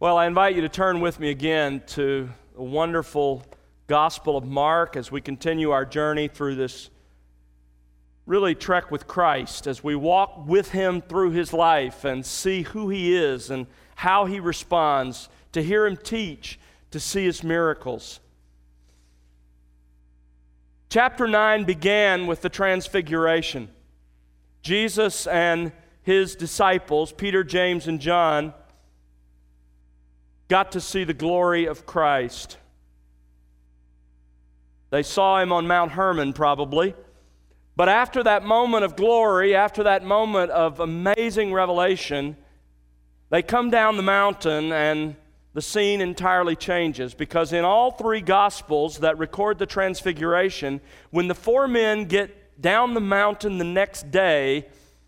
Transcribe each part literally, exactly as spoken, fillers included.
Well, I invite you to turn with me again to the wonderful Gospel of Mark as we continue our journey through this really trek with Christ, as we walk with Him through His life and see who He is and how He responds, to hear Him teach, to see His miracles. Chapter nine began with the Transfiguration. Jesus and His disciples, Peter, James, and John, got to see the glory of Christ. They saw Him on Mount Hermon probably, but after that moment of glory, after that moment of amazing revelation, they come down the mountain and the scene entirely changes, because in all three Gospels that record the Transfiguration, when the four men get down the mountain the next day,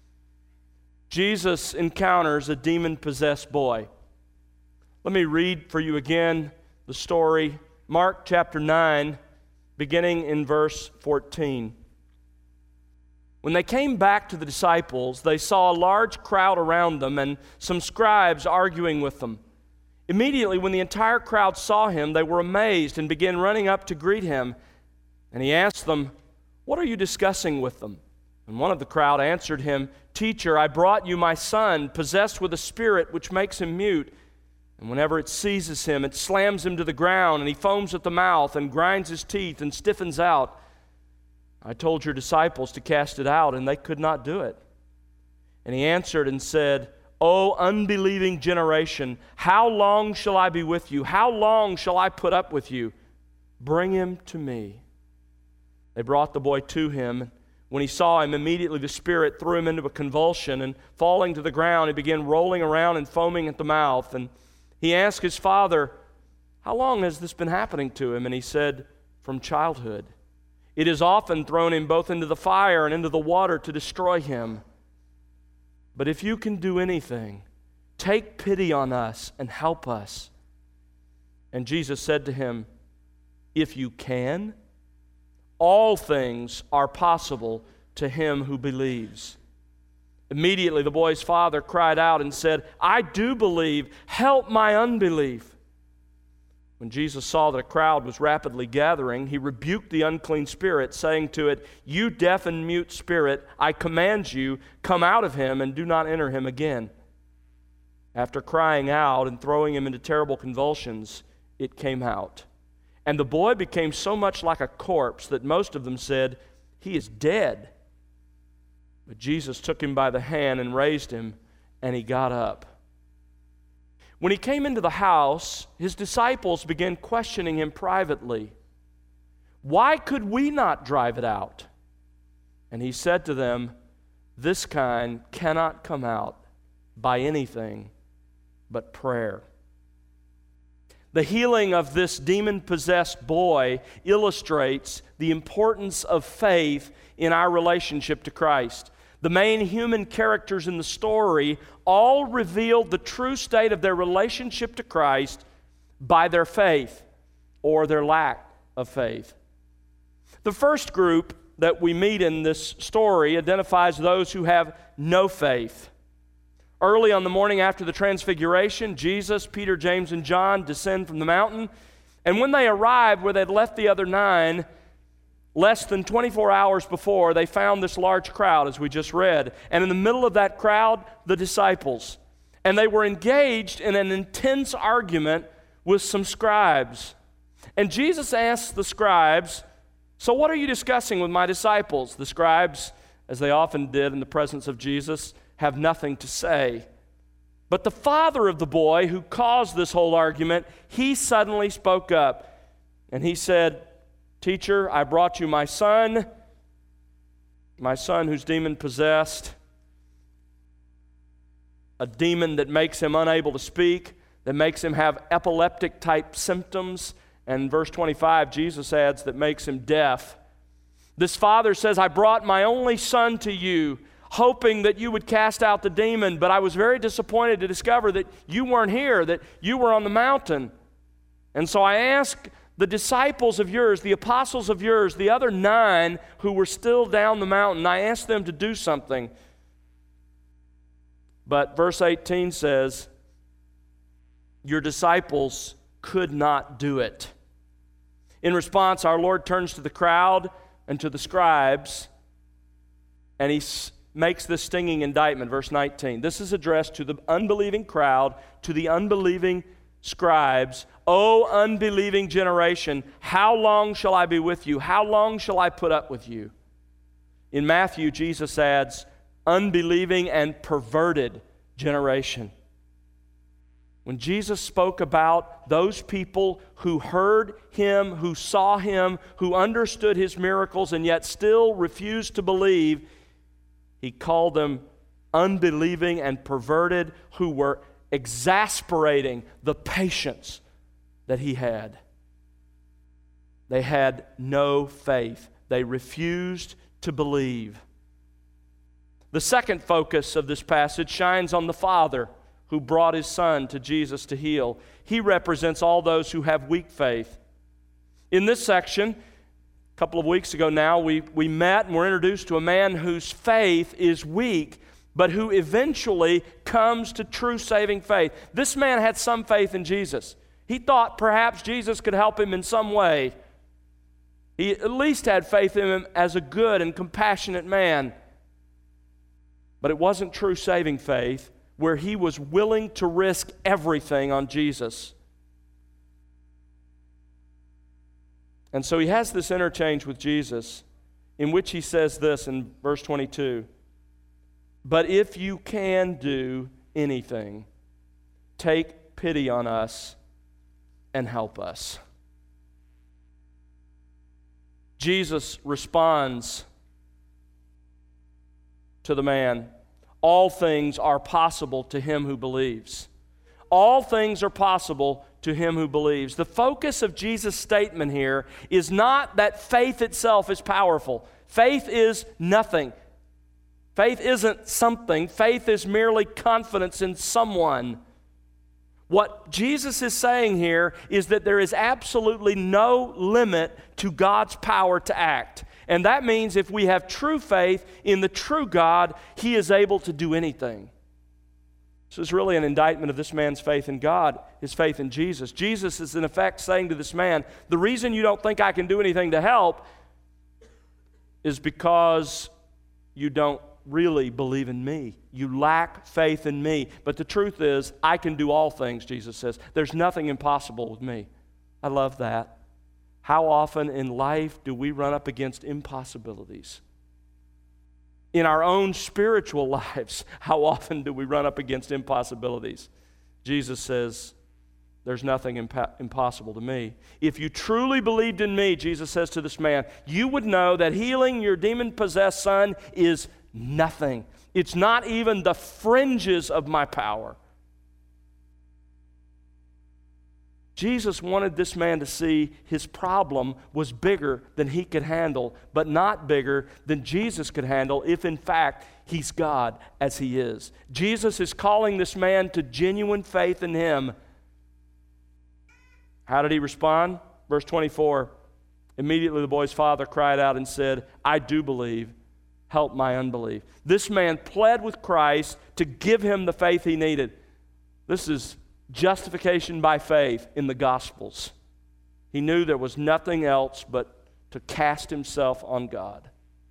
Jesus encounters a demon-possessed boy. Let me read for you again the story. Mark chapter nine, beginning in verse fourteen. When they came back to the disciples, they saw a large crowd around them and some scribes arguing with them. Immediately, when the entire crowd saw him, they were amazed and began running up to greet him. And he asked them, "What are you discussing with them?" And one of the crowd answered him, "Teacher, I brought you my son, possessed with a spirit which makes him mute. And whenever it seizes him, it slams him to the ground, and he foams at the mouth and grinds his teeth and stiffens out. I told your disciples to cast it out, and they could not do it." And he answered and said, "O unbelieving generation, how long shall I be with you? How long shall I put up with you? Bring him to me." They brought the boy to him. When he saw him, immediately the spirit threw him into a convulsion, and falling to the ground, he began rolling around and foaming at the mouth. And he asked his father, "How long has this been happening to him?" And he said, "From childhood. It has often thrown him both into the fire and into the water to destroy him. But if you can do anything, take pity on us and help us." And Jesus said to him, "If you can, all things are possible to him who believes." Immediately the boy's father cried out and said, "I do believe, help my unbelief." When Jesus saw that a crowd was rapidly gathering, he rebuked the unclean spirit, saying to it, "You deaf and mute spirit, I command you, come out of him and do not enter him again." After crying out and throwing him into terrible convulsions, it came out. And the boy became so much like a corpse that most of them said, "He is dead." But Jesus took him by the hand and raised him, and he got up. When he came into the house, his disciples began questioning him privately. "Why could we not drive it out?" And he said to them, "This kind cannot come out by anything but prayer." The healing of this demon-possessed boy illustrates the importance of faith in our relationship to Christ. The main human characters in the story all revealed the true state of their relationship to Christ by their faith or their lack of faith. The first group that we meet in this story identifies those who have no faith. Early on the morning after the Transfiguration, Jesus, Peter, James, and John descend from the mountain, and when they arrived where they'd left the other nine, less than twenty-four hours before, they found this large crowd, as we just read. And in the middle of that crowd, the disciples. And they were engaged in an intense argument with some scribes. And Jesus asked the scribes, "So what are you discussing with my disciples?" The scribes, as they often did in the presence of Jesus, have nothing to say. But the father of the boy who caused this whole argument, he suddenly spoke up. And he said, "Teacher, I brought you my son, my son who's demon-possessed, a demon that makes him unable to speak, that makes him have epileptic-type symptoms." And verse twenty-five, Jesus adds, that makes him deaf. This father says, "I brought my only son to you, hoping that you would cast out the demon, but I was very disappointed to discover that you weren't here, that you were on the mountain. And so I asked the disciples of yours, the apostles of yours, the other nine who were still down the mountain, I asked them to do something." But verse eighteen says, Your disciples could not do it. In response, our Lord turns to the crowd and to the scribes, and he makes this stinging indictment, verse nineteen. This is addressed to the unbelieving crowd, to the unbelieving scribes. O unbelieving generation, how long shall I be with you? How long shall I put up with you? In Matthew, Jesus adds, unbelieving and perverted generation. When Jesus spoke about those people who heard him, who saw him, who understood his miracles, and yet still refused to believe, he called them unbelieving and perverted, who were exasperating the patience that he had. They had no faith. They refused to believe. The second focus of this passage shines on the Father who brought his Son to Jesus to heal. He represents all those who have weak faith. In this section, a couple of weeks ago now, we, we met and were introduced to a man whose faith is weak, but who eventually comes to true saving faith. This man had some faith in Jesus. He thought perhaps Jesus could help him in some way. He at least had faith in him as a good and compassionate man. But it wasn't true saving faith, where he was willing to risk everything on Jesus. And so he has this interchange with Jesus in which he says this in verse twenty-two. But if you can do anything, take pity on us and help us. Jesus responds to the man, all things are possible to him who believes. All things are possible to him who believes. The focus of Jesus' statement here is not that faith itself is powerful. Faith is nothing. Faith isn't something. Faith is merely confidence in someone. What Jesus is saying here is that there is absolutely no limit to God's power to act. And that means if we have true faith in the true God, he is able to do anything. This is really an indictment of this man's faith in God, his faith in Jesus. Jesus is in effect saying to this man, the reason you don't think I can do anything to help is because you don't really believe in me. You lack faith in me. But the truth is, I can do all things, Jesus says. There's nothing impossible with me. I love that. How often in life do we run up against impossibilities? In our own spiritual lives, how often do we run up against impossibilities? Jesus says, there's nothing impo- impossible to me. If you truly believed in me, Jesus says to this man, you would know that healing your demon-possessed son is nothing. It's not even the fringes of my power. Jesus wanted this man to see his problem was bigger than he could handle, but not bigger than Jesus could handle if, in fact, he's God as he is. Jesus is calling this man to genuine faith in him. How did he respond? Verse twenty-four, immediately the boy's father cried out and said, I do believe. Help my unbelief. This man pled with Christ to give him the faith he needed. This is justification by faith in the Gospels. He knew there was nothing else but to cast himself on God.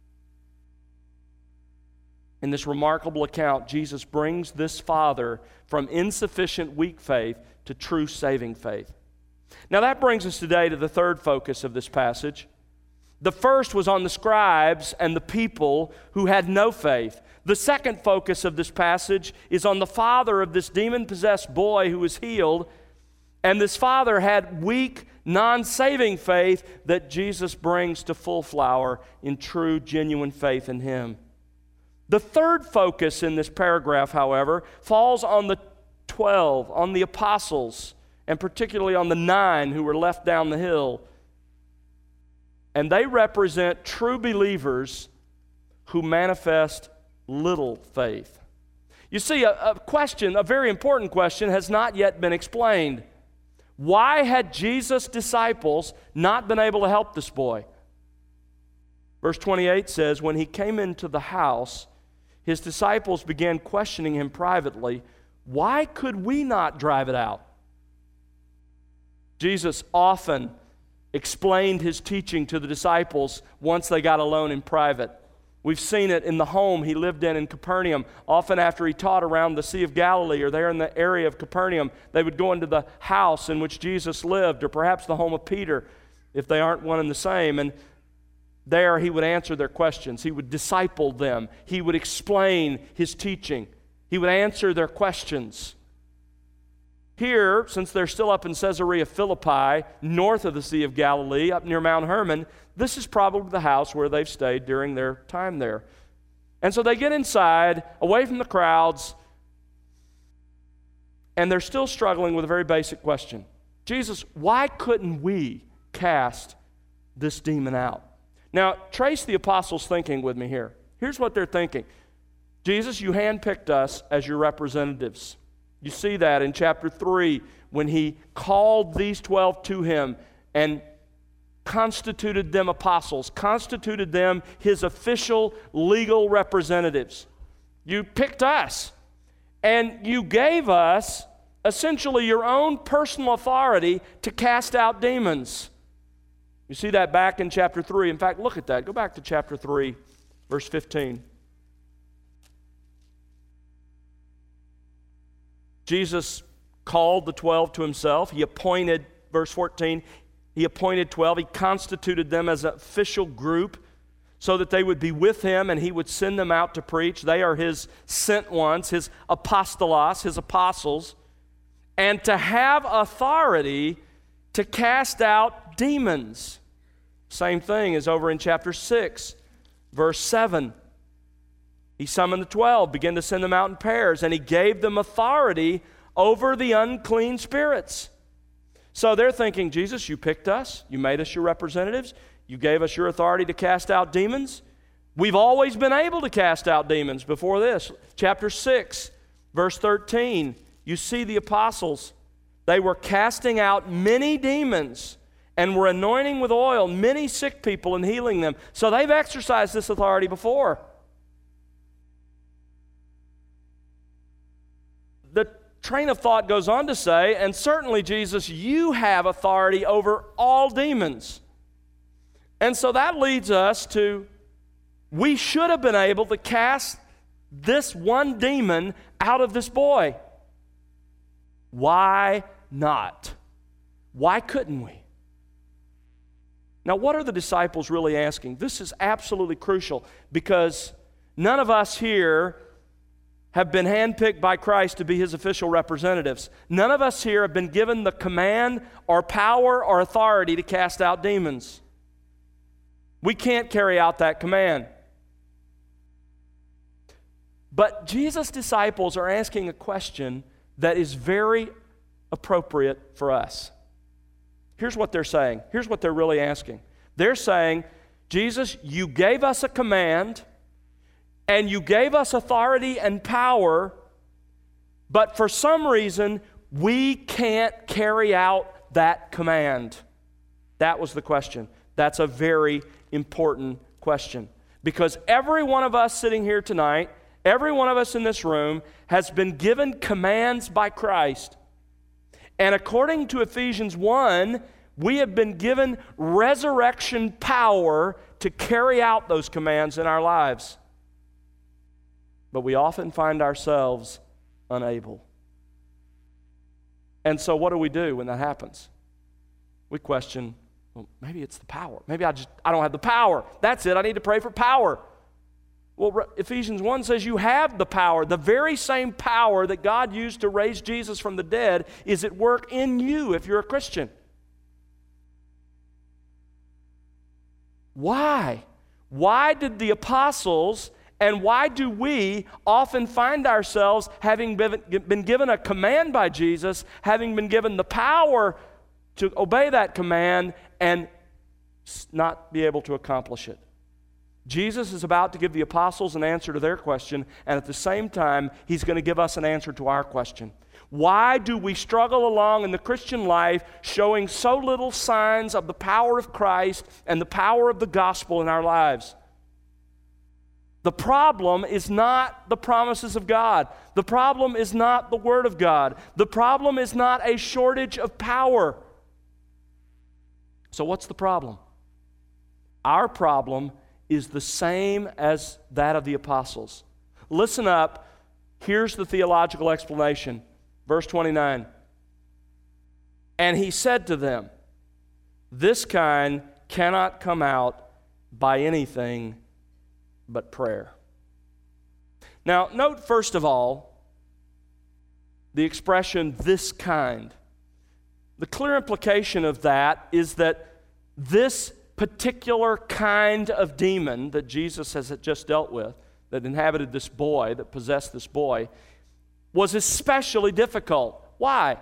In this remarkable account, Jesus brings this father from insufficient weak faith to true saving faith. Now that brings us today to the third focus of this passage. The first was on the scribes and the people who had no faith. The second focus of this passage is on the father of this demon-possessed boy who was healed. And this father had weak, non-saving faith that Jesus brings to full flower in true, genuine faith in him. The third focus in this paragraph, however, falls on the twelve, on the apostles, and particularly on the nine who were left down the hill. And they represent true believers who manifest little faith. You see, a, a question, a very important question, has not yet been explained. Why had Jesus' disciples not been able to help this boy? Verse twenty-eight says, when he came into the house, his disciples began questioning him privately, why could we not drive it out? Jesus often explained his teaching to the disciples once they got alone in private. We've seen it in the home he lived in in Capernaum. Often after he taught around the Sea of Galilee or there in the area of Capernaum, they would go into the house in which Jesus lived, or perhaps the home of Peter, if they aren't one and the same. And there he would answer their questions. He would disciple them. He would explain his teaching. He would answer their questions. Here, since they're still up in Caesarea Philippi, north of the Sea of Galilee, up near Mount Hermon, this is probably the house where they've stayed during their time there. And so they get inside, away from the crowds, and they're still struggling with a very basic question. Jesus, why couldn't we cast this demon out? Now, trace the apostles' thinking with me here. Here's what they're thinking. Jesus, you handpicked us as your representatives. You see that in chapter three when he called these twelve to him and constituted them apostles, constituted them his official legal representatives. You picked us, and you gave us essentially your own personal authority to cast out demons. You see that back in chapter three. In fact, look at that. Go back to chapter three, verse fifteen. Jesus called the twelve to himself. He appointed, verse fourteen, he appointed twelve. He constituted them as an official group so that they would be with him and he would send them out to preach. They are his sent ones, his apostolos, his apostles. And to have authority to cast out demons. Same thing is over in chapter six, verse seven. He summoned the twelve, began to send them out in pairs, and he gave them authority over the unclean spirits. So they're thinking, Jesus, you picked us, you made us your representatives, you gave us your authority to cast out demons. We've always been able to cast out demons before this. Chapter six, verse thirteen, you see the apostles. They were casting out many demons and were anointing with oil many sick people and healing them. So they've exercised this authority before. The train of thought goes on to say, and certainly, Jesus, you have authority over all demons. And so that leads us to, we should have been able to cast this one demon out of this boy. Why not? Why couldn't we? Now, what are the disciples really asking? This is absolutely crucial because none of us here have been handpicked by Christ to be his official representatives. None of us here have been given the command or power or authority to cast out demons. We can't carry out that command. But Jesus' disciples are asking a question that is very appropriate for us. Here's what they're saying. Here's what they're really asking. They're saying, Jesus, you gave us a command, and you gave us authority and power, but for some reason, we can't carry out that command. That was the question. That's a very important question. Because every one of us sitting here tonight, every one of us in this room has been given commands by Christ. And according to Ephesians one, we have been given resurrection power to carry out those commands in our lives. But we often find ourselves unable. And so what do we do when that happens? We question, well, maybe it's the power. Maybe I just, I don't have the power. That's it, I need to pray for power. Well, Ephesians one says you have the power. The very same power that God used to raise Jesus from the dead is at work in you if you're a Christian. Why? Why did the apostles and why do we often find ourselves having been given a command by Jesus, having been given the power to obey that command and not be able to accomplish it? Jesus is about to give the apostles an answer to their question, and at the same time, he's going to give us an answer to our question. Why do we struggle along in the Christian life showing so little signs of the power of Christ and the power of the gospel in our lives? The problem is not the promises of God. The problem is not the Word of God. The problem is not a shortage of power. So what's the problem? Our problem is the same as that of the apostles. Listen up. Here's the theological explanation. Verse twenty-nine. And he said to them, this kind cannot come out by anything but prayer. Now, note first of all the expression this kind. The clear implication of that is that this particular kind of demon that Jesus has just dealt with, that inhabited this boy, that possessed this boy, was especially difficult. Why?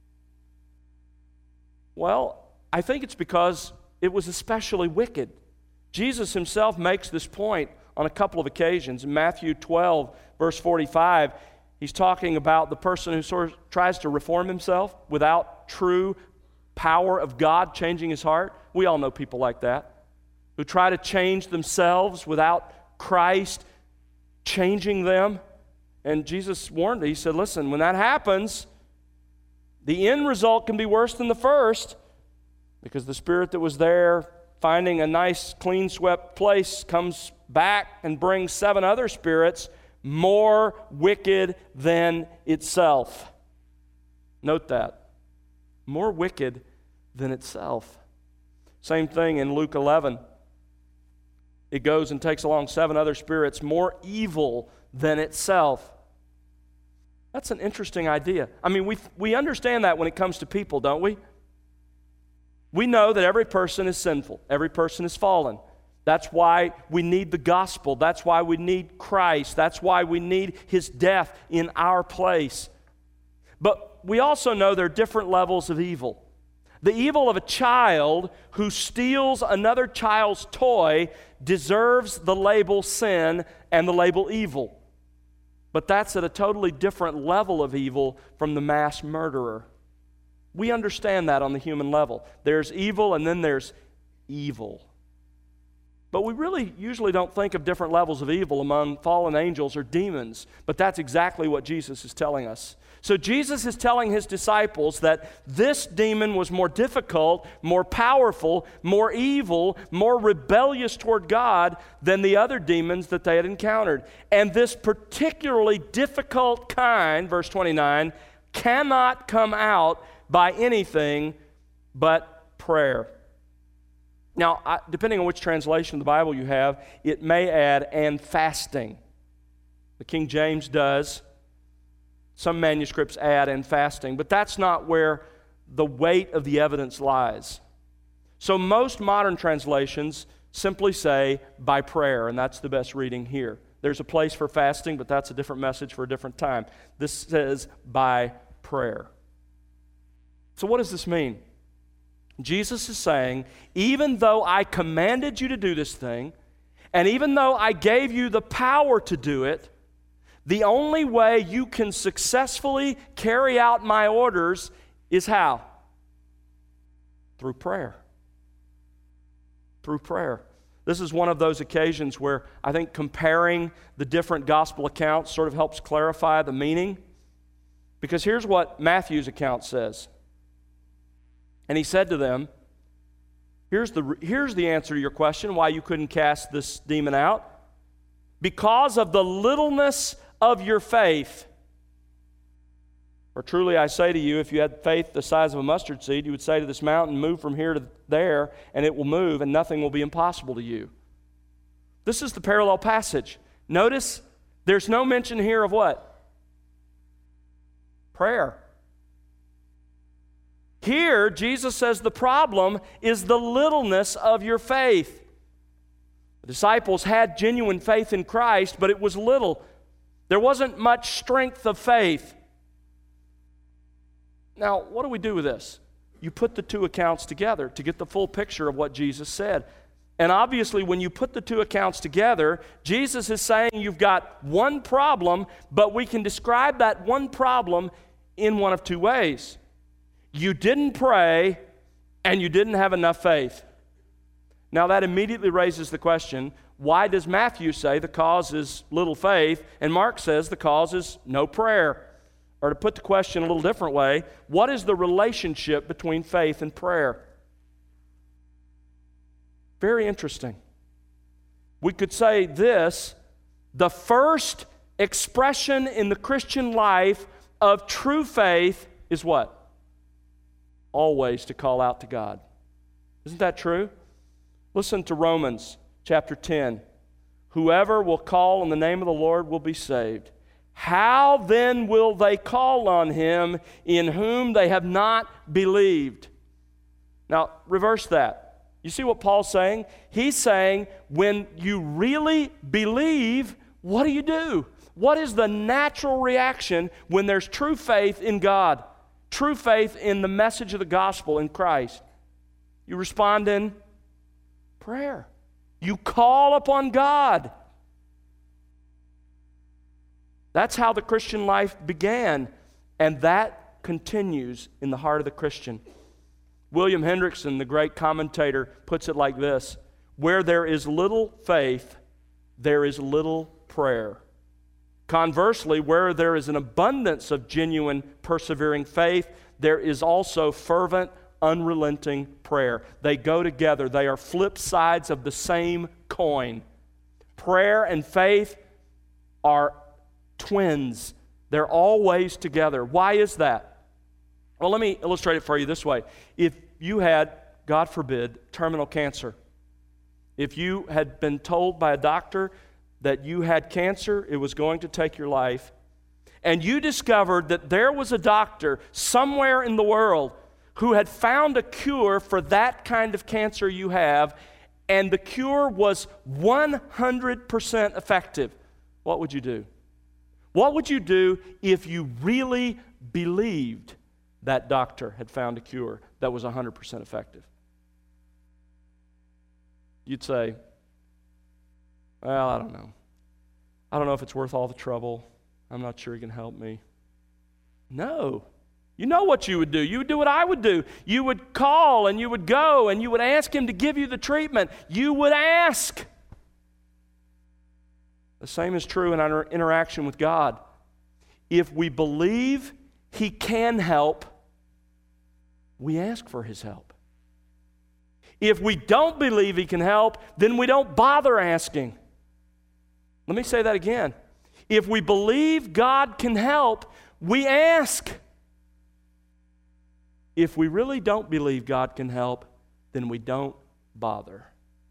Well, I think it's because it was especially wicked. Jesus himself makes this point on a couple of occasions. In Matthew twelve, verse forty-five, he's talking about the person who sort of tries to reform himself without true power of God changing his heart. We all know people like that, who try to change themselves without Christ changing them. And Jesus warned, he said, listen, when that happens, the end result can be worse than the first, because the spirit that was there finding a nice, clean swept place comes back and brings seven other spirits more wicked than itself. Note that. More wicked than itself. Same thing in Luke eleven. It goes and takes along seven other spirits more evil than itself. That's an interesting idea. I mean, we we understand that when it comes to people, don't we? We know that every person is sinful. Every person is fallen. That's why we need the gospel. That's why we need Christ. That's why we need his death in our place. But we also know there are different levels of evil. The evil of a child who steals another child's toy deserves the label sin and the label evil. But that's at a totally different level of evil from the mass murderer. We understand that on the human level. There's evil and then there's evil. But we really usually don't think of different levels of evil among fallen angels or demons. But that's exactly what Jesus is telling us. So Jesus is telling his disciples that this demon was more difficult, more powerful, more evil, more rebellious toward God than the other demons that they had encountered. And this particularly difficult kind, verse twenty-nine, cannot come out by anything but prayer. Now, I, depending on which translation of the Bible you have, it may add, and fasting. The King James does. Some manuscripts add, and fasting. But that's not where the weight of the evidence lies. So most modern translations simply say, by prayer, and that's the best reading here. There's a place for fasting, but that's a different message for a different time. This says, by prayer. So what does this mean? Jesus is saying, even though I commanded you to do this thing, and even though I gave you the power to do it, the only way you can successfully carry out my orders is how? Through prayer. Through prayer. This is one of those occasions where I think comparing the different gospel accounts sort of helps clarify the meaning. Because here's what Matthew's account says. And he said to them, here's the, here's the answer to your question, why you couldn't cast this demon out. Because of the littleness of your faith. For truly I say to you, if you had faith the size of a mustard seed, you would say to this mountain, move from here to there, and it will move, and nothing will be impossible to you. This is the parallel passage. Notice there's no mention here of what? Prayer. Here, Jesus says the problem is the littleness of your faith. The disciples had genuine faith in Christ, but it was little. There wasn't much strength of faith. Now, what do we do with this? You put the two accounts together to get the full picture of what Jesus said. And obviously, when you put the two accounts together, Jesus is saying you've got one problem, but we can describe that one problem in one of two ways. You didn't pray, and you didn't have enough faith. Now that immediately raises the question, why does Matthew say the cause is little faith, and Mark says the cause is no prayer? Or to put the question a little different way, what is the relationship between faith and prayer? Very interesting. We could say this: the first expression in the Christian life of true faith is what? Always to call out to God. Isn't that true? Listen to Romans chapter ten. Whoever will call on the name of the Lord will be saved. How then will they call on him in whom they have not believed? Now, reverse that. You see what Paul's saying? He's saying when you really believe, what do you do? What is the natural reaction when there's true faith in God? True faith in the message of the gospel in Christ? You respond in prayer. You call upon God. That's how the Christian life began, and that continues in the heart of the Christian. William Hendrickson, the great commentator, puts it like this: where there is little faith, there is little prayer. Conversely, where there is an abundance of genuine, persevering faith, there is also fervent, unrelenting prayer. They go together. They are flip sides of the same coin. Prayer and faith are twins. They're always together. Why is that? Well, let me illustrate it for you this way. If you had, God forbid, terminal cancer, if you had been told by a doctor that you had cancer, it was going to take your life, and you discovered that there was a doctor somewhere in the world who had found a cure for that kind of cancer you have, and the cure was one hundred percent effective, what would you do? What would you do if you really believed that doctor had found a cure that was one hundred percent effective? You'd say, well, I don't know. I don't know if it's worth all the trouble. I'm not sure he can help me. No. You know what you would do. You would do what I would do. You would call and you would go and you would ask him to give you the treatment. You would ask. The same is true in our interaction with God. If we believe he can help, we ask for his help. If we don't believe he can help, then we don't bother asking. Let me say that again. If we believe God can help, we ask. If we really don't believe God can help, then we don't bother.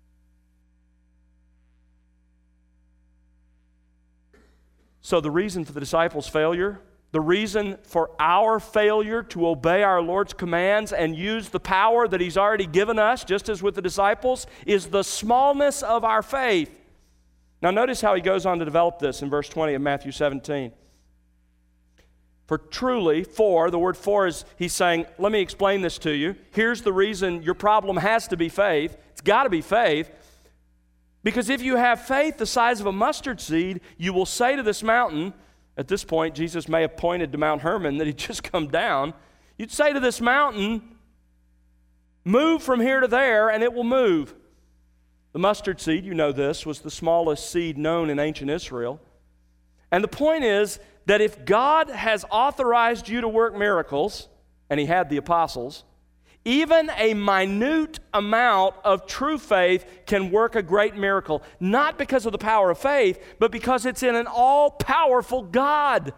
So the reason for the disciples' failure, the reason for our failure to obey our Lord's commands and use the power that he's already given us, just as with the disciples, is the smallness of our faith. Now notice how he goes on to develop this in verse twenty of Matthew seventeen. For truly, for, the word for is, he's saying, let me explain this to you. Here's the reason your problem has to be faith. It's got to be faith. Because if you have faith the size of a mustard seed, you will say to this mountain, at this point, Jesus may have pointed to Mount Hermon that he'd just come down. You'd say to this mountain, move from here to there, and it will move. The mustard seed, you know this, was the smallest seed known in ancient Israel. And the point is that if God has authorized you to work miracles, and he had the apostles, even a minute amount of true faith can work a great miracle, not because of the power of faith, but because it's in an all-powerful God.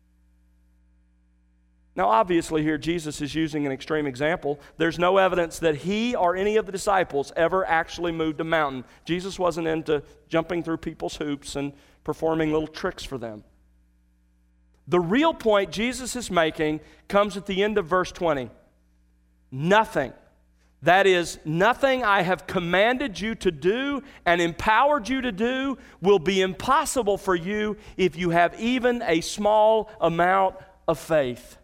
Now, obviously here Jesus is using an extreme example. There's no evidence that he or any of the disciples ever actually moved a mountain. Jesus wasn't into jumping through people's hoops and performing little tricks for them. The real point Jesus is making comes at the end of verse twenty. Nothing, that is, nothing I have commanded you to do and empowered you to do will be impossible for you if you have even a small amount of faith.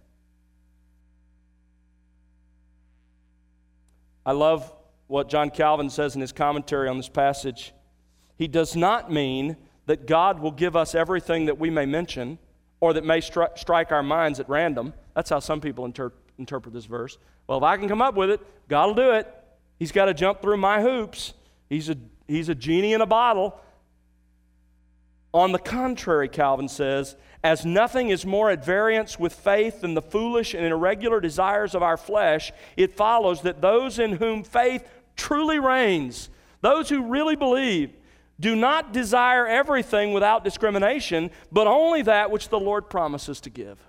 I love what John Calvin says in his commentary on this passage. He does not mean that God will give us everything that we may mention or that may stri- strike our minds at random. That's how some people inter- interpret this verse. Well, if I can come up with it, God will do it. He's got to jump through my hoops. He's a, he's a genie in a bottle. On the contrary, Calvin says, as nothing is more at variance with faith than the foolish and irregular desires of our flesh, it follows that those in whom faith truly reigns, Those who really believe do not desire everything without discrimination, but only that which the Lord promises to give.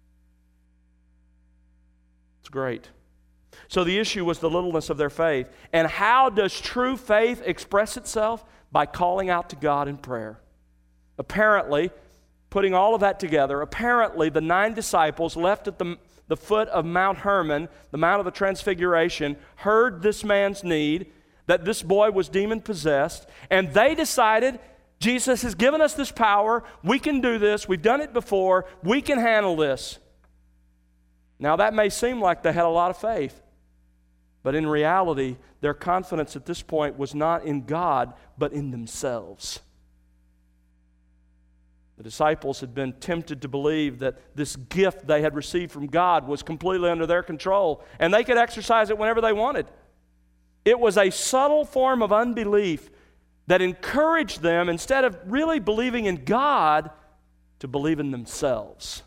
It's great. So the issue was the littleness of their faith. And how does true faith express itself? By calling out to God in prayer. Apparently, putting all of that together, apparently the nine disciples left at the, the foot of Mount Hermon, the Mount of the Transfiguration, heard this man's need, that this boy was demon-possessed, and they decided, Jesus has given us this power, we can do this, we've done it before, we can handle this. Now that may seem like they had a lot of faith, but in reality, their confidence at this point was not in God, but in themselves. The disciples had been tempted to believe that this gift they had received from God was completely under their control, and they could exercise it whenever they wanted. It was a subtle form of unbelief that encouraged them, instead of really believing in God, to believe in themselves.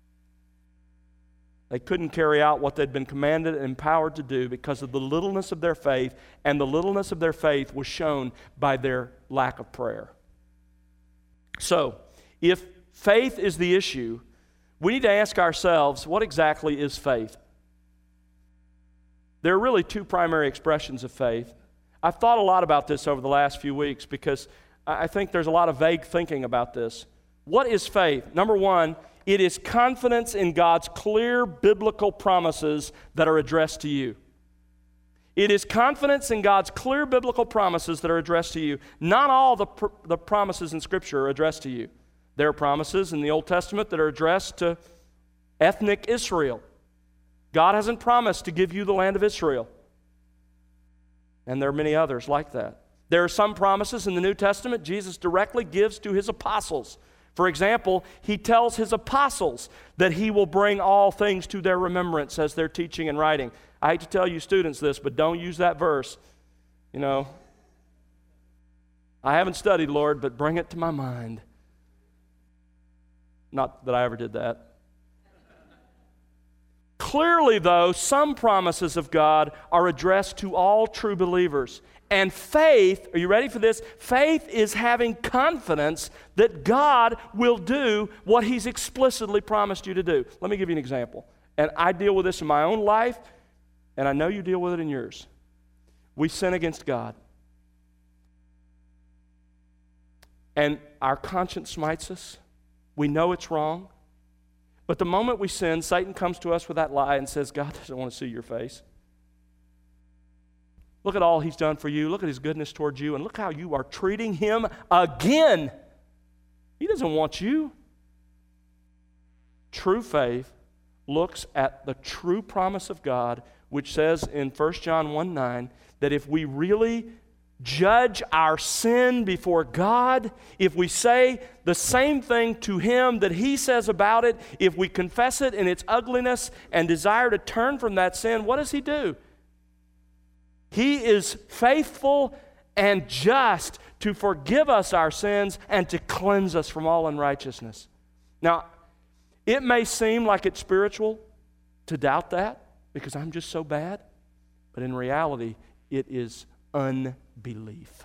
They couldn't carry out what they'd been commanded and empowered to do because of the littleness of their faith, and the littleness of their faith was shown by their lack of prayer. So, if faith is the issue, we need to ask ourselves, what exactly is faith? There are really two primary expressions of faith. I've thought a lot about this over the last few weeks because I think there's a lot of vague thinking about this. What is faith? Number one, it is confidence in God's clear biblical promises that are addressed to you. It is confidence in God's clear biblical promises that are addressed to you. Not all the, pr- the promises in Scripture are addressed to you. There are promises in the Old Testament that are addressed to ethnic Israel. God hasn't promised to give you the land of Israel. And there are many others like that. There are some promises in the New Testament Jesus directly gives to his apostles. For example, he tells his apostles that he will bring all things to their remembrance as they're teaching and writing. I hate to tell you students this, but don't use that verse. You know, I haven't studied, Lord, but bring it to my mind. Not that I ever did that. Clearly, though, some promises of God are addressed to all true believers. And faith, are you ready for this? Faith is having confidence that God will do what he's explicitly promised you to do. Let me give you an example. And I deal with this in my own life, and I know you deal with it in yours. We sin against God. And our conscience smites us. We know it's wrong. But the moment we sin, Satan comes to us with that lie and says, God doesn't want to see your face. Look at all he's done for you. Look at his goodness towards you. And look how you are treating him again. He doesn't want you. True faith looks at the true promise of God, which says in First John one nine that if we really judge our sin before God, if we say the same thing to him that he says about it, if we confess it in its ugliness and desire to turn from that sin, what does he do? He is faithful and just to forgive us our sins and to cleanse us from all unrighteousness. Now, it may seem like it's spiritual to doubt that because I'm just so bad, but in reality, it is unbelief.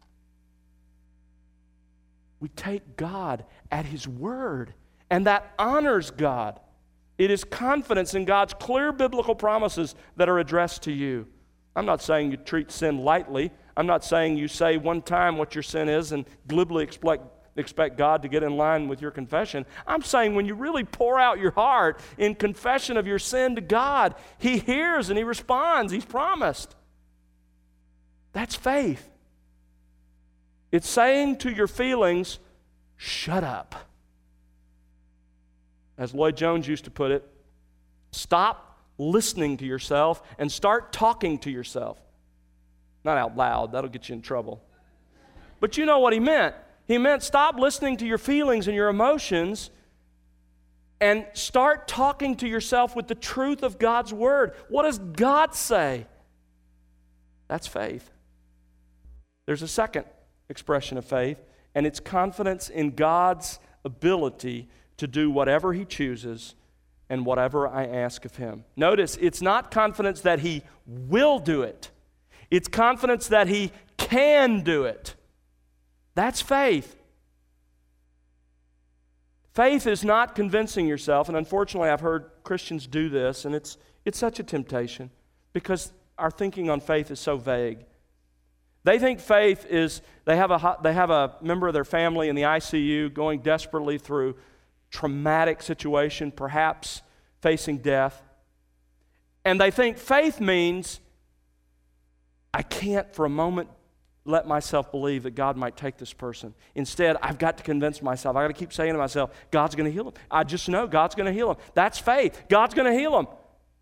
We take God at his word, and that honors God. It is confidence in God's clear biblical promises that are addressed to you. I'm not saying you treat sin lightly. I'm not saying you say one time what your sin is and glibly expect, expect God to get in line with your confession. I'm saying when you really pour out your heart in confession of your sin to God, he hears and he responds. He's promised. That's faith. It's saying to your feelings, shut up. As Lloyd Jones used to put it, stop listening to yourself and start talking to yourself. Not out loud, that'll get you in trouble. But you know what he meant. He meant stop listening to your feelings and your emotions and start talking to yourself with the truth of God's word. What does God say? That's faith. There's a second expression of faith, and it's confidence in God's ability to do whatever he chooses and whatever I ask of him. Notice, it's not confidence that he will do it. It's confidence that he can do it. That's faith. Faith is not convincing yourself, and unfortunately I've heard Christians do this, and it's it's such a temptation because our thinking on faith is so vague. They think faith is, they have a they have a member of their family in the I C U going desperately through traumatic situation, perhaps facing death, and they think faith means I can't for a moment let myself believe that God might take this person. Instead, I've got to convince myself. I've got to keep saying to myself, God's going to heal him. I just know God's going to heal him. That's faith. God's going to heal him.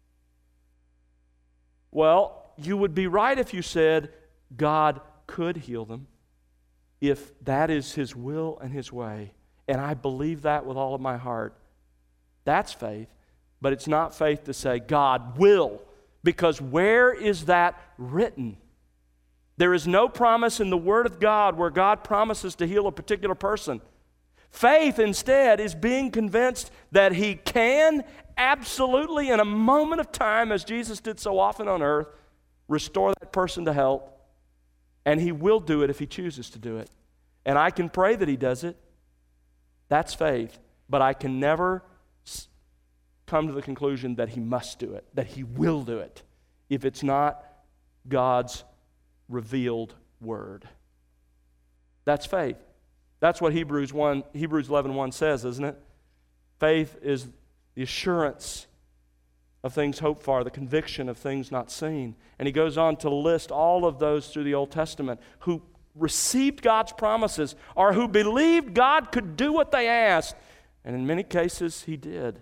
Well, you would be right if you said God could heal them if that is His will and His way. And I believe that with all of my heart. That's faith. But it's not faith to say God will, because where is that written? There is no promise in the Word of God where God promises to heal a particular person. Faith, instead, is being convinced that He can absolutely, in a moment of time, as Jesus did so often on earth, restore that person to health. And He will do it if He chooses to do it. And I can pray that He does it. That's faith. But I can never come to the conclusion that He must do it, that He will do it, if it's not God's revealed word. That's faith. That's what Hebrews one, Hebrews eleven one says, isn't it? Faith is the assurance of things hoped for, the conviction of things not seen. And he goes on to list all of those through the Old Testament who received God's promises or who believed God could do what they asked. And in many cases, He did.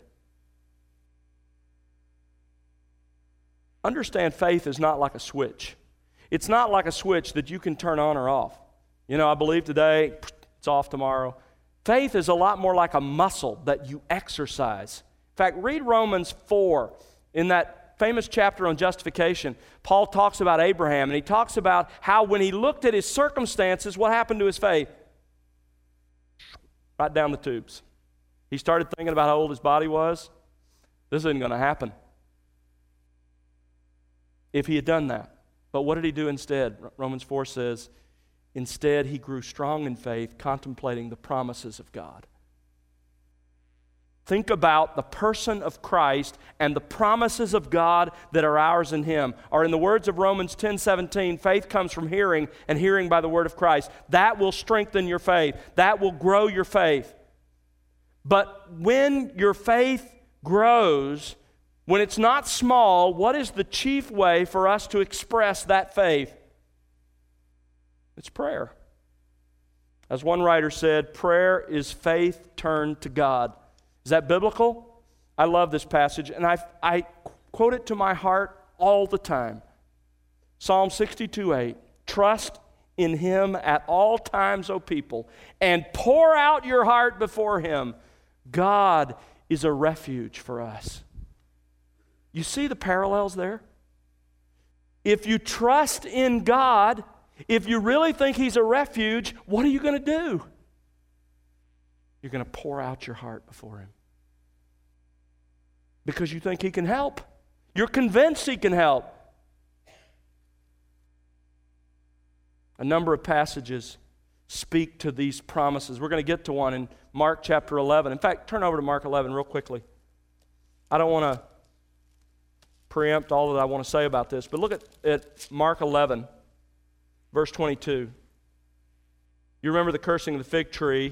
Understand, faith is not like a switch. It's not like a switch that you can turn on or off. You know, I believe today, it's off tomorrow. Faith is a lot more like a muscle that you exercise. In fact, read Romans four. In that famous chapter on justification, Paul talks about Abraham, and he talks about how when he looked at his circumstances, what happened to his faith? Right down the tubes. He started thinking about how old his body was. This isn't going to happen. If he had done that. But what did he do instead? Romans four says, instead he grew strong in faith, contemplating the promises of God. Think about the person of Christ and the promises of God that are ours in Him. Or in the words of Romans ten seventeen, faith comes from hearing, and hearing by the word of Christ. That will strengthen your faith. That will grow your faith. But when your faith grows, when it's not small, what is the chief way for us to express that faith? It's prayer. As one writer said, prayer is faith turned to God. Is that biblical? I love this passage, and I, I quote it to my heart all the time. Psalm sixty-two eight, trust in Him at all times, O people, and pour out your heart before Him. God is a refuge for us. You see the parallels there? If you trust in God, if you really think He's a refuge, what are you going to do? You're going to pour out your heart before Him. Because you think He can help. You're convinced He can help. A number of passages speak to these promises. We're going to get to one in Mark chapter eleven. In fact, turn over to Mark eleven real quickly. I don't want to preempt all that I want to say about this, but look at, at Mark eleven, verse twenty-two. You remember the cursing of the fig tree.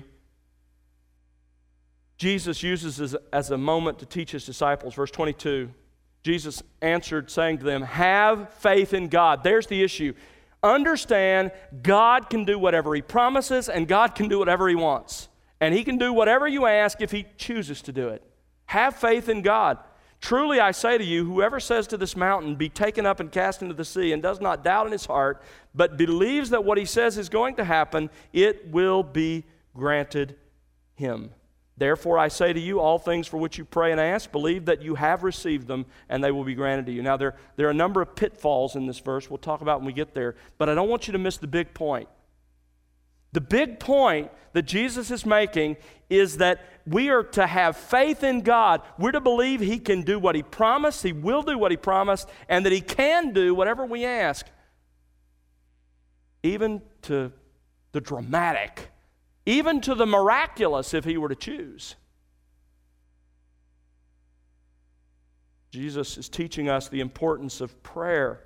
Jesus uses this as a moment to teach His disciples. Verse twenty-two, Jesus answered, saying to them, have faith in God. There's the issue. Understand, God can do whatever He promises, and God can do whatever He wants. And He can do whatever you ask if He chooses to do it. Have faith in God. Truly I say to you, whoever says to this mountain, be taken up and cast into the sea, and does not doubt in his heart, but believes that what he says is going to happen, it will be granted him. Therefore I say to you, all things for which you pray and ask, believe that you have received them, and they will be granted to you. Now there, there are a number of pitfalls in this verse we'll talk about when we get there, but I don't want you to miss the big point. The big point that Jesus is making is that we are to have faith in God. We're to believe He can do what He promised, He will do what He promised, and that He can do whatever we ask. even to the dramatic, even to the miraculous if he were to choose. Jesus is teaching us the importance of prayer.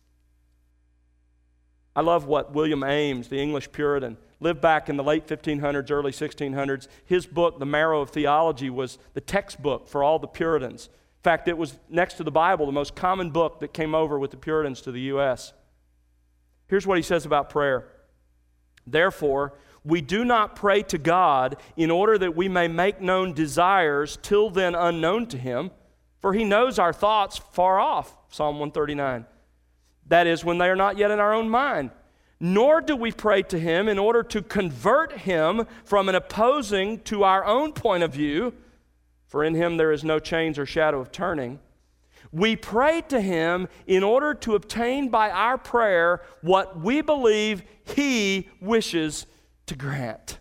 I love what William Ames, the English Puritan, lived back in the late fifteen hundreds, early sixteen hundreds. His book, The Marrow of Theology, was the textbook for all the Puritans. In fact, it was, next to the Bible, the most common book that came over with the Puritans to the U S Here's what he says about prayer. Therefore, we do not pray to God in order that we may make known desires till then unknown to Him, for He knows our thoughts far off, Psalm one thirty-nine. That is, when they are not yet in our own mind. Nor do we pray to Him in order to convert Him from an opposing to our own point of view, for in Him there is no change or shadow of turning. We pray to Him in order to obtain by our prayer what we believe He wishes to grant.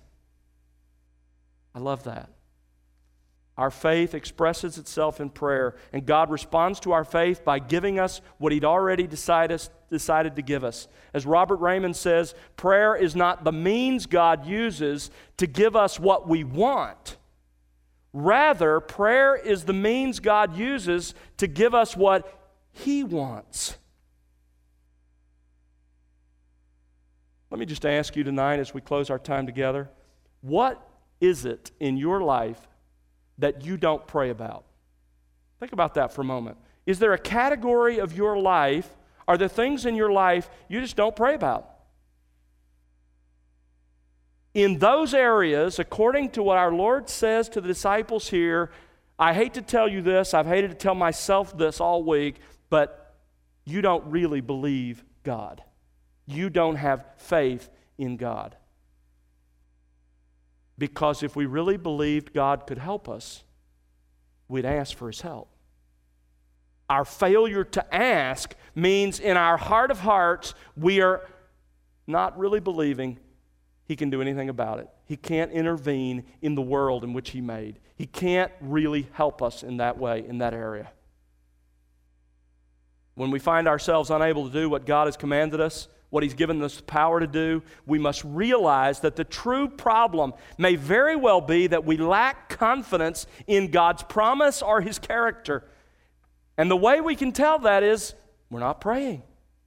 I love that. Our faith expresses itself in prayer, and God responds to our faith by giving us what He'd already decided, decided to give us. As Robert Raymond says, prayer is not the means God uses to give us what we want. Rather, prayer is the means God uses to give us what He wants. Let me just ask you tonight as we close our time together, what is it in your life that you don't pray about? Think about that for a moment. Is there a category of your life, are there things in your life you just don't pray about? In those areas, according to what our Lord says to the disciples here, I hate to tell you this, I've hated to tell myself this all week, but you don't really believe God. You don't have faith in God. Because if we really believed God could help us, we'd ask for His help. Our failure to ask means in our heart of hearts, we are not really believing He can do anything about it. He can't intervene in the world in which He made. He can't really help us in that way, in that area. When we find ourselves unable to do what God has commanded us, what He's given us the power to do, we must realize that the true problem may very well be that we lack confidence in God's promise or His character. And the way we can tell that is we're not praying.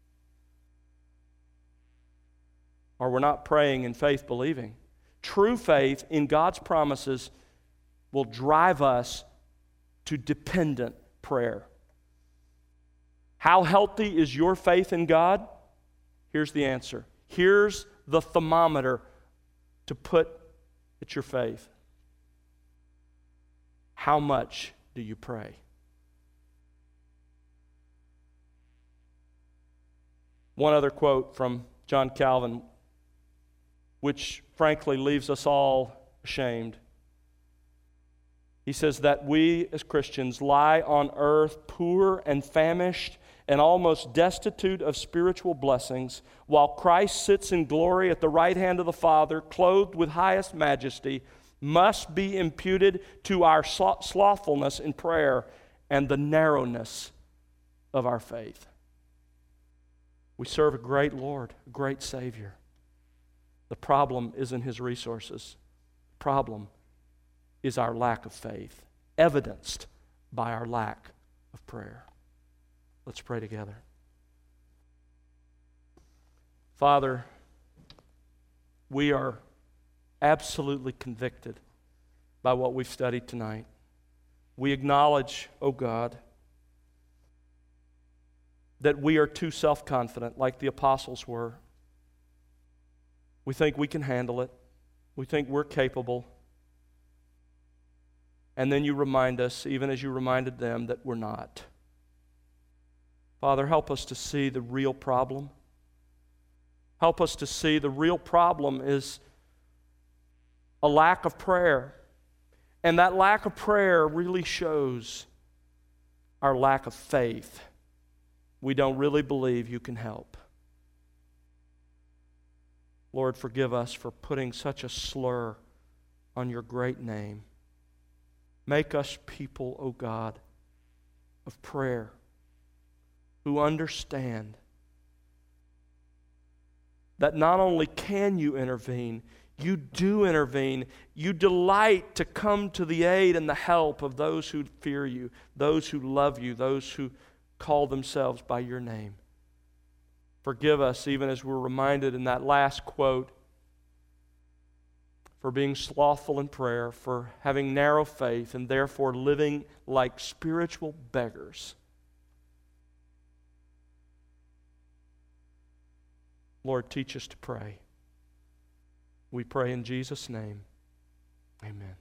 Or we're not praying in faith believing. True faith in God's promises will drive us to dependent prayer. How healthy is your faith in God? Here's the answer. Here's the thermometer to put at your faith. How much do you pray? One other quote from John Calvin, which frankly leaves us all ashamed. He says that we as Christians lie on earth poor and famished and almost destitute of spiritual blessings, while Christ sits in glory at the right hand of the Father, clothed with highest majesty, must be imputed to our slothfulness in prayer and the narrowness of our faith. We serve a great Lord, a great Savior. The problem isn't His resources. The problem is our lack of faith, evidenced by our lack of prayer. Let's pray together. Father, we are absolutely convicted by what we've studied tonight. We acknowledge, oh God, that we are too self-confident like the apostles were. We think we can handle it. We think we're capable. And then you remind us, even as you reminded them, that we're not. Father, help us to see the real problem. Help us to see the real problem is a lack of prayer. And that lack of prayer really shows our lack of faith. We don't really believe you can help. Lord, forgive us for putting such a slur on your great name. Make us people, O God, of prayer, who understand that not only can you intervene, you do intervene. You delight to come to the aid and the help of those who fear you, those who love you, those who call themselves by your name. Forgive us, even as we're reminded in that last quote, for being slothful in prayer, for having narrow faith, and therefore living like spiritual beggars. Lord, teach us to pray. We pray in Jesus' name. Amen.